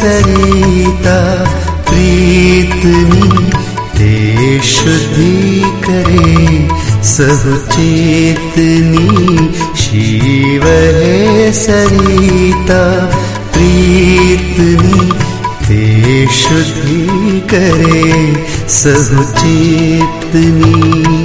सरिता प्रीतनी ते शुद्धि करे सहु चेतनी। शिव है सरिता प्रीतनी ते शुद्धि करे सहु चेतनी।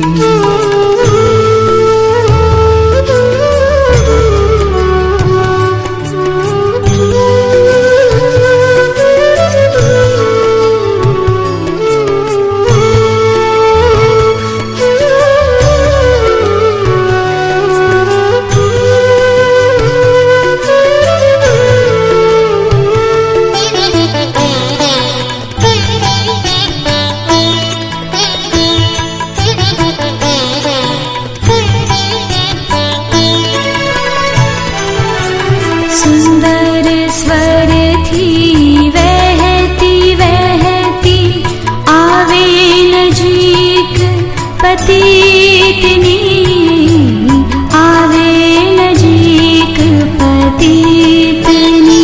पतितनी आवे नजीक पतितनी।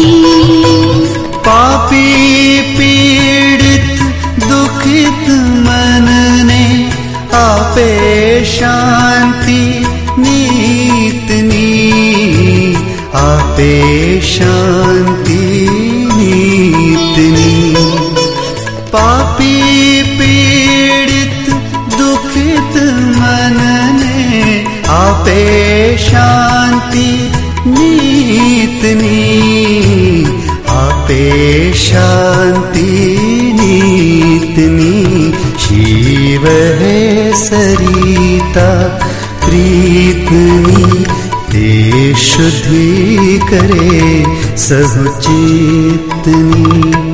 पापी पीड़ित दुखित मन ने आपे शांति नीतनी। आपे शांति नीतनी। पापी पीड़ित दुखित मन ने आपे शांति नीतनी। आपे शांति नीतनी। शिव है सरिता प्रीतनी ते शुद्धि करे सहु चेतनी।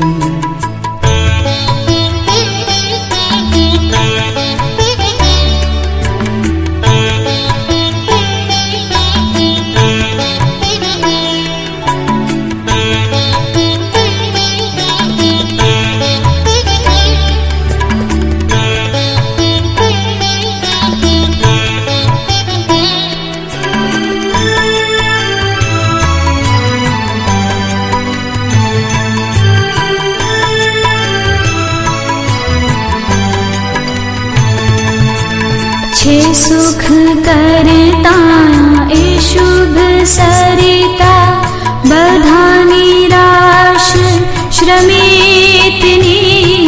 सुख करता ए शुभ सरिता बधा निराश श्रमितनी।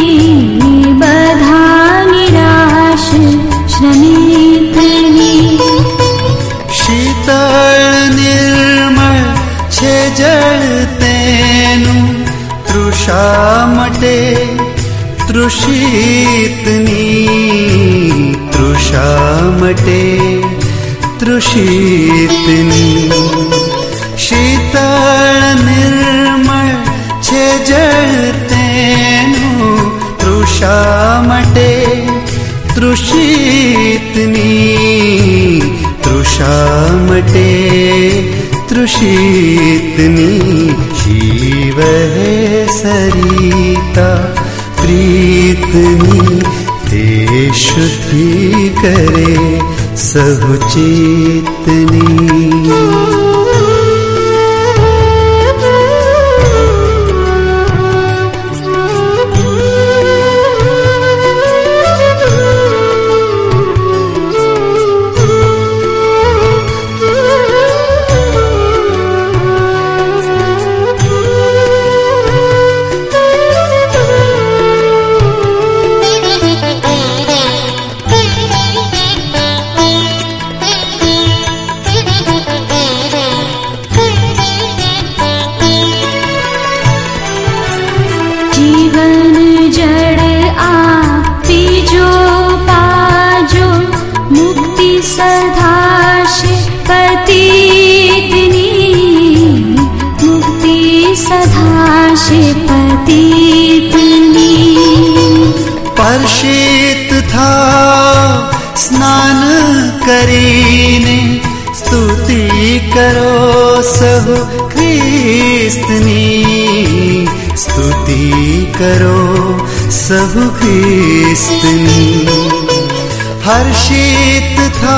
बधा निराश श्रमितनी। शीतल निर्मल छे जल तेनु तृषा मटे तृषितनी। तृषा मटे तृषितनी। शीतल निर्मल छे जल तेनु तृषा मटे तृषितनी। तृषा मटे तृषितनी। शिव है सरिता प्रीतनी ते शुद्धि करे सहु चेतनी। जीवन जड़ पीजो पाजो मुक्ति सदाश पतितनी। मुक्ति सदाश पतितनी। परशित था स्नान करीने स्तुति करो सहु ख्रिस्तनी। स्तुति करो सहु ख्रिस्तनी। हर्षित था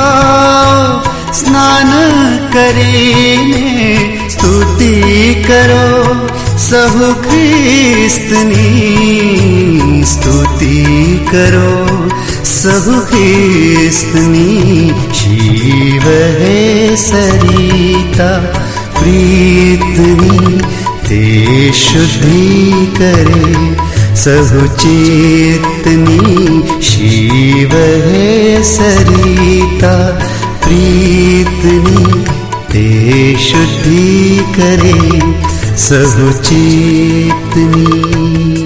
स्नान करीने स्तुति करो सहु ख्रिस्तनी स्तुति करो सहु ख्रिस्तनी शिव है सरिता प्रीतनी ते शुद्धि करे सहु चेतनी शिव है सरिता प्रीतनी ते शुद्धि करे सहु चेतनी।